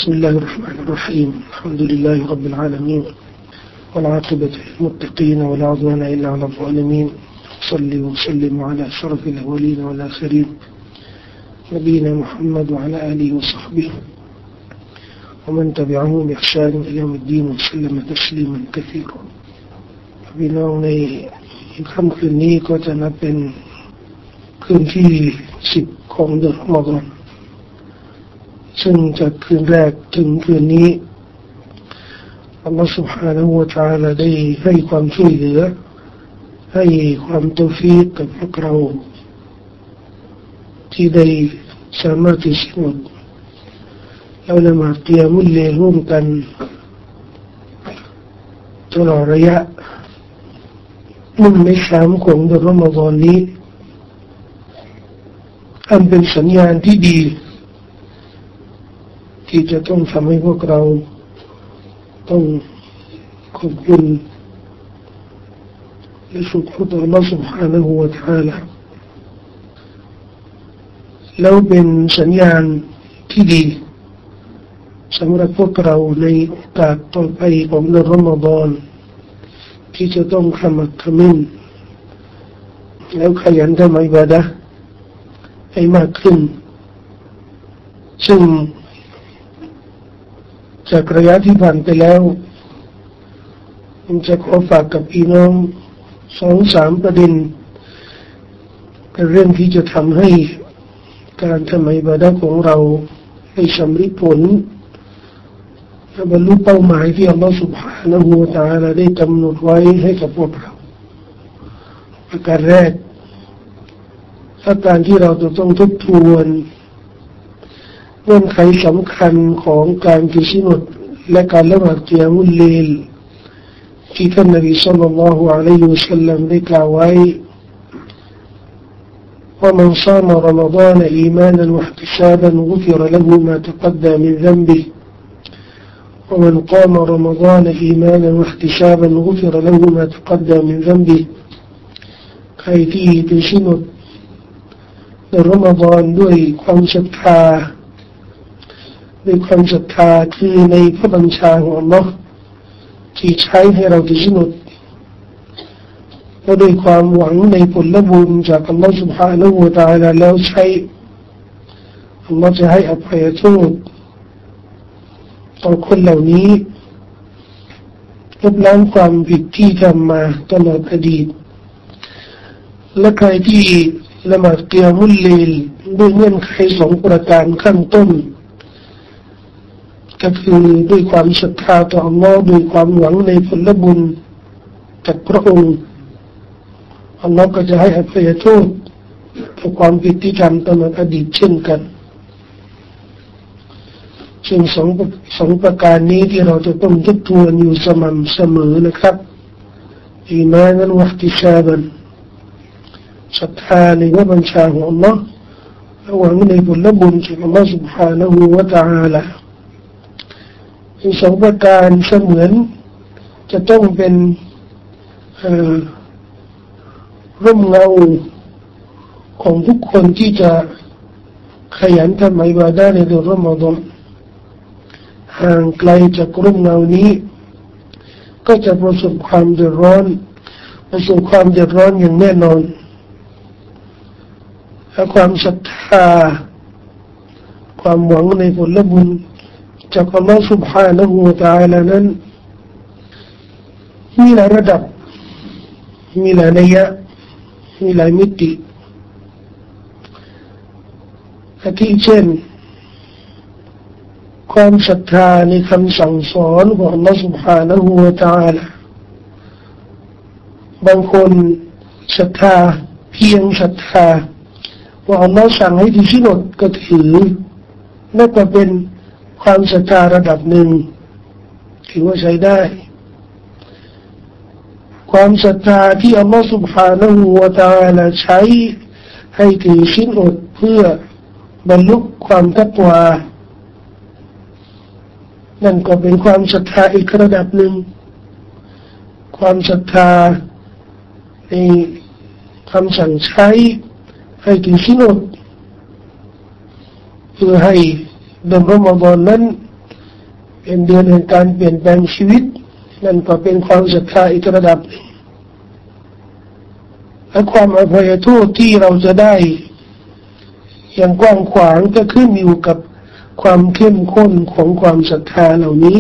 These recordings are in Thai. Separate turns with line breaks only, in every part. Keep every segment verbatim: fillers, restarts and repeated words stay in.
بسم الله الرحمن الرحيم الحمد لله رب العالمين والعاقبة للمتقين ولا عدوان إلا على الظالمين صلي وسلم على أشرف الأولين والآخرين نبينا محمد وعلى آله وصحبه ومن تبعهم بإحسان إلى يوم الدين وسلم تسليما كثيرا พี่น้องในค่ำคืนนี้ก็จะนับเป็นคืนที่สิบของเดือนรอมฎอนซึ่งจากคืนแรกถึงคืนนี้อัลลอฮฺ سبحانه และ تعالى ได้ให้ความช่วยเหลือให้ความตอฟีกกับพวกเราที่ได้สามารถที่จะแล้วละหมาดกิยามุลเลลร่วมกันตลอดระยะหนึ่งในสามของเดือนรอมฎอนนี้อันเป็นสัญญาณที่ดีที่จะต้องทำให้พวกเราต้องขอบคุณและสุขต่อ Allah سبحانه และ تعالى แล้วเป็นสัญญาณที่ดีสำหรับพวกเราในโอกาสต่อไปของเดือนรอมฎอนที่จะต้องขมักเขม้นแล้วขยันทำอิบาดะห์ให้มากขึ้นซึ่งจากระยะที่ผ่านไปแล้วผมจะขอฝากกับพี่น้องสองสามประเด็นเป็นเรื่องที่จะทำให้การทำอิบาดะห์ของเราให้สำเร็จผลและบรรลุเป้าหมายที่อัลลอฮฺ سبحانه และ تعالى ได้กำหนดไว้ให้กับพวกเราประการแรกอาการที่เราจะต้องทบทวนเงื่อนไขสำคัญของการกิจนิดและการละหมาดกิยามุลเลลที่ท่านนบีศ็อลลัลลอฮุอะลัยฮิวะซัลลัมได้กล่าวไว้ว่ามันศามรอมฎานอีมานันวะอิห์ติซาบันกุฟิรละฮูมาตะกัดดะมินซัมบิฮิومن قام رمضان إيمانا واحتسابا غفر له ما تقدم من ذنبه ใครที่ถือศีลอดในรอมฎอนด้วยความศรัทธาด้วยความศรัทธาคือในพระบัญชาของอัลลอฮ์ที่ใช้ให้เราถือศีลอดและด้วยความหวังในผลบุญจากอัลลอฮ์ سبحانه และ تعالى แล้วใช้อัลลอฮ์จะให้อภัยโทษต่อคนเหล่านี้ลบล้างความผิดที่ทำมาตลอดอดีตและใครที่ละหมาดกิยามุลเลลด้วยเงื่อนไขสองประการขั้นต้นก็คือด้วยความศรัทธาต่ออัลลอฮ์ด้วยความหวังในผลบุญจากพระองค์อัลลอฮ์ก็จะให้อภัยโทษต่อความผิดที่ทำตลอดอดีตเช่นกันซึ่งสองสองประการนี้ที่เราจะต้องทบทวนอยู่สม่ำเสมอนะครับอีมานันวะอิห์ติซาบันศรัทธาในพระบัญชาของอัลลอฮ์และหวังในผลบุญจากอัลลอฮ์ سبحانه และ تعالى ทั้งสองประการเสมือนจะต้องเป็นร่มเงาของทุกคนที่จะขยันทำอิบาดะห์ในเดือนรอมฎอนห่างไกลจากร่มเงานี้ก็จะประสบความเดือดร้อนประสบความเดือดร้อนอย่างแน่นอนและความศรัทธาความหวังในผลบุญจากอัลลอฮฺ سبحانه และ تعالى นั้นมีหลายระดับมีหลายนัยยะมีหลายมิติอาทิเช่นความศรัทธาในคำสั่งสอนของอัลลอฮฺ سبحانه และ تعالى บางคนศรัทธาเพียงศรัทธาว่าอัลลอฮฺสั่งให้ถือศีลอดก็ถือนั่นก็เป็นความศรัทธาระดับหนึ่งถือว่าใช้ได้ความศรัทธาที่อัลลอฮฺ سبحانه และ تعالى ใช้ให้ถือศีลอดเพื่อบรรลุความตักวานั่นก็เป็นความศรัทธาอีกระดับหนึ่งความศรัทธาในคำสั่งใช้ให้ถือศีลอดเพื่อให้เดือนรอมฎอนนั้นเป็นเดือนแห่งการเปลี่ยนแปลงชีวิตนั่นก็เป็นความศรัทธาอีกระดับหนึ่งและความอภัยโทษที่เราจะได้อย่างกว้างขวางก็ขึ้นอยู่กับความเข้มข้นของความศรัทธาเหล่านี้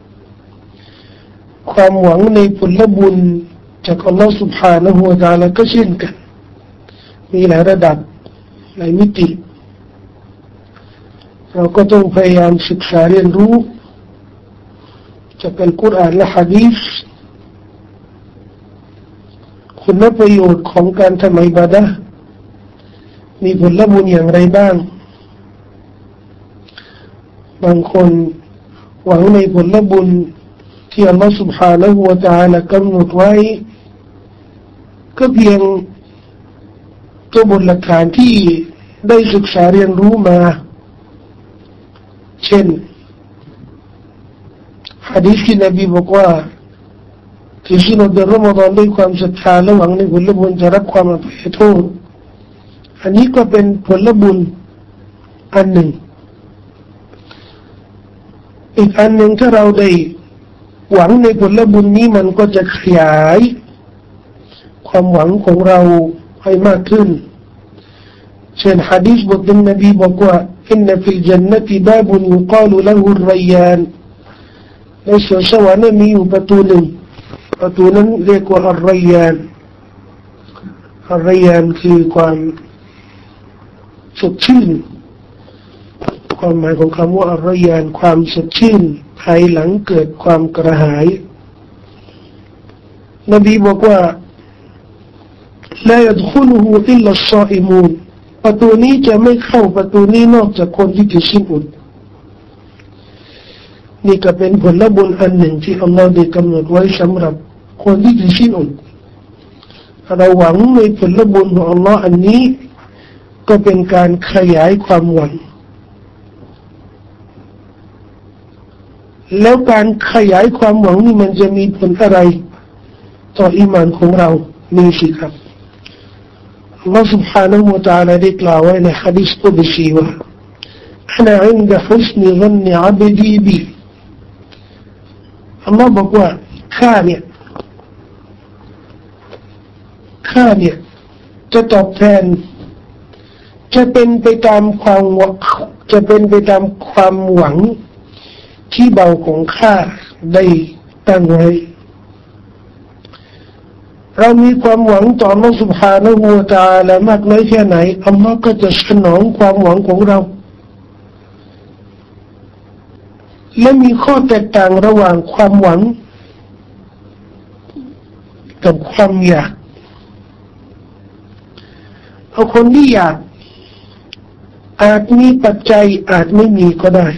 ความหวังในผลบุญจากอัลลอฮฺ سبحانه และ تعالى ก็เช่นกันมีหลายระดับหลายมิติเราก็ต้องพยายามศึกษาเรียนรู้จากอัลกุรอานและหะดีษคุณประโยชน์ของการทำอิบาดะห์มีผลบุญอย่างไรบ้างบางคนหวังในผลบุญที่อัลลอฮฺ سبحانه และ تعالى กำหนดไว้ก็เพียงตัวบทหลักฐานที่ได้ศึกษาเรียนรู้มาเช่นหะดีษที่นบีบอกว่าที่สิ้นเดือนรอมฎอนด้วยความศรัทธาและหวังในผลบุญจะรับความอภัยโทษอันนี้ก็เป็นผลบุญอันหนึ่งอีกอันหนึ่งถ้าเราได้หวังในผลบุญนี้มันก็จะขยายความหวังของเราให้มากขึ้นเช่นหะดีษบทหนึ่งนบีบอกว่าอินนฟิลญันนะติบาบุนยุกาลุละฮุรรัยยานในสวนสวรรค์มีอยู่ประตูหนึ่งประตูนั้นเรียกว่าอัลรัยยานอัลรัยยานคือความสดชื่นความหมายของคำว่าอัลรัยยานความสดชื่นภายหลังเกิดความกระหายนบีบอกว่าلا يدخله إلا الصائمون ประตูนี้จะไม่เข้าประตูนี้นอกจากคนที่ถือศีลอดนี่ก็เป็นผลบุญอันหนึ่งที่อัลลอฮฺได้กำหนดไว้สำหรับคนที่ถือศีลอดเราหวังในผลบุญของอัลลอฮฺอันนี้ก็เป็นการขยายความหวังแล้วการขยายความหวังนี่มันจะมีผลอะไรต่ออีหม่านของเรามีสิครับอัลลอฮฺ سبحانه และ تعالى ได้กล่าวไว้ในหะดีษกุดซีว่าأنا عند حسن ظن عبدي بي อัลลอฮฺบอกว่าข้าเนี่ยข้าเนี่ยจะตอบแทนจะเป็นไปตามความหวังจะเป็นไปตามความหวังที่เบาของข้าได้ตั้งไว้เรามีความหวังต่ออัลลอฮฺ سبحانه และ تعالى มากน้อยแค่ไหนอัลลอฮฺก็จะสนองความหวังของเราและมีข้อแตกต่างระหว่างความหวังกับความอยากเอาคนที่อยากอาจมีปัจจัยอาจไม่มีก็ได้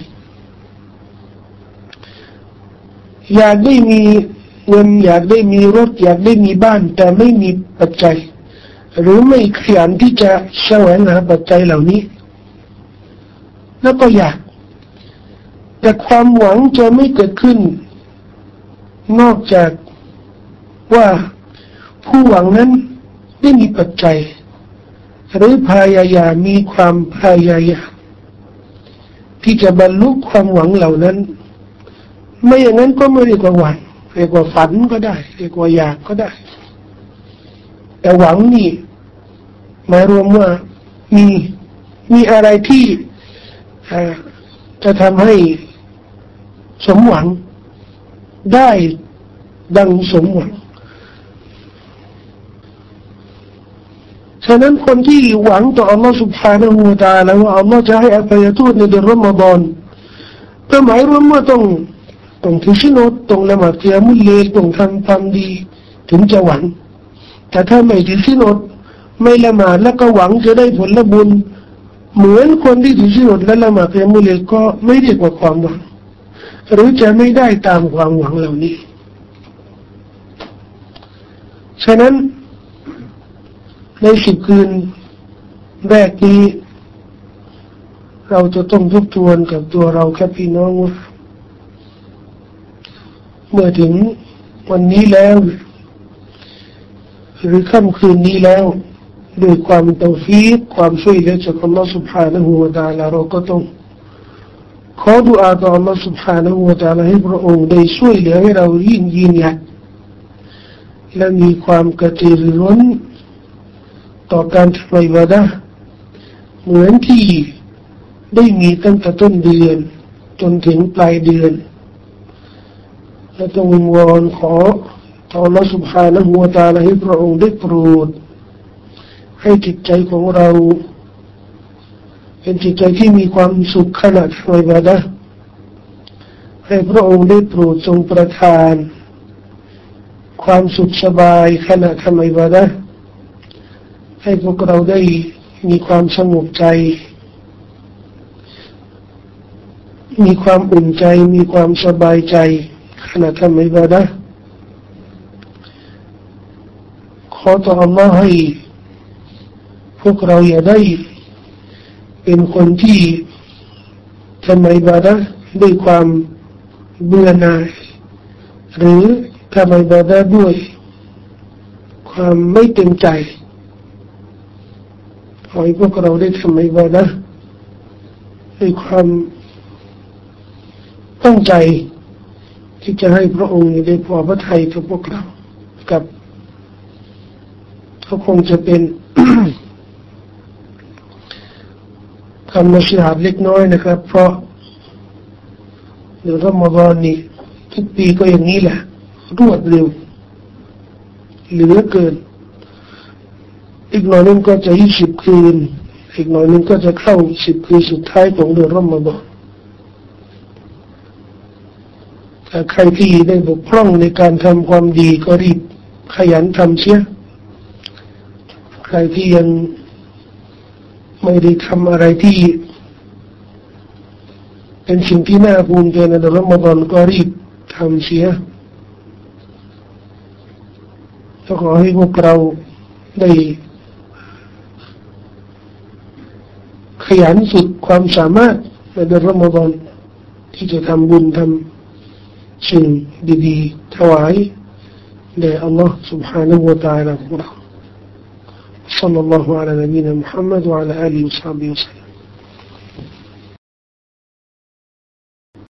อยากได้มีเงินอยากได้มีรถอยากได้มีบ้านแต่ไม่มีปัจจัยหรือไม่ขยันที่จะแสวงหาปัจจัยเหล่านี้แล้วก็อยากแต่ความหวังจะไม่เกิดขึ้นนอกจากว่าผู้หวังนั้นได้มีปัจจัยหรือพยายามมีความพยายามที่จะบรรลุความหวังเหล่านั้นไม่อย่างนั้นก็ไม่เรียกว่าหวังเรียกว่าฝันก็ได้เรียกว่าอยากก็ได้แต่หวังนี่หมายรวมว่ามีมีอะไรที่จะทำให้สมหวังได้ดังสมหวังฉะนั้นคนที่หวังต่ออัลลอฮฺ سبحانه และ تعالى ว่าอัลลอฮฺจะให้อภัยโทษในเดือนรอมฎอนก็หมายรวมว่าต้องต้องถือศีลอดต้องละหมาดกิยามุลเลลต้องทำความดีถึงจะหวังแต่ถ้าไม่ถือศีลอดไม่ละหมาดแล้วก็หวังจะได้ผลบุญเหมือนคนที่ถือศีลอดและละหมาดกิยามุลเลลก็ไม่เรียกว่าความหวังหรือจะไม่ได้ตามความหวังเหล่านี้ฉะนั้นในสิบคืนแรกนี้เราจะต้องทบทวนกับตัวเราแค่พี่น้องว่าเมื่อถึงวันนี้แล้วหรือค่ำคืนนี้แล้วด้วยความเตาฟีกความช่วยเหลือจากอัลลอฮฺ سبحانه และ تعالى เราก็ต้องขอดุอาต่อ Allah سبحانه และ تعالى ให้พระองค์ได้ช่วยเหลือให้เรายิ่งยืนหยัดและมีความกระตือรือร้นต่อการทำอิบาดะห์เหมือนที่ได้มีตั้งแต่ต้นเดือนจนถึงปลายเดือนและต้องวิงวอนขอต่อ Allah سبحانه และ تعالى ให้พระองค์ได้โปรดให้จิตใจของเราเป็นจิตใจที่มีความสุขขณะทำอิบาดะห์ให้พระองค์ได้โปรดทรงประทานความสุขสบายขณะทำอิบาดะห์ให้พวกเราได้มีความสงบใจมีความอุ่นใจมีความสบายใจขณะทำอิบาดะห์ขอต่อ Allah ให้พวกเราอย่าได้เป็นคนที่ทำอิบาดะห์ด้วยความเบื่อหน่ายหรือทำอิบาดะห์ด้วยความไม่เต็มใจขอให้พวกเราได้ทำอิบาดะห์ด้วยความตั้งใจที่จะให้พระองค์ได้พอพระทัยกับพวกเรากับก็คงจะเป็น คำนสิฮาตเล็กน้อยนะครับเพราะเดือนรอมฎอนนี้ทุกปีก็อย่างนี้แหละรวดเร็วเหลือเกินอีกหน่อยนึงก็จะยี่สิบคืนอีกหน่อยนึงก็จะเข้าสิบคืนสุดท้ายของเดือนรอมฎอนถ้าใครที่ได้บกพร่องในการทำความดีก็รีบขยันทำเสียใครที่ยังไม่ได้ทำอะไรที่เป็นสิ่งที่น่าภูมิใจในเดือนรอมฎอนก็รีบทำเสียก็ขอให้พวกเราได้ขยันสุดความสามารถในเดือนรอมฎอนที่จะทำบุญทำสิ่งดีๆถวายแด่ Allah سبحانه และ تعالى ของเรา صلى الله على نبينا محمد وعلى آله وصحبه وسلم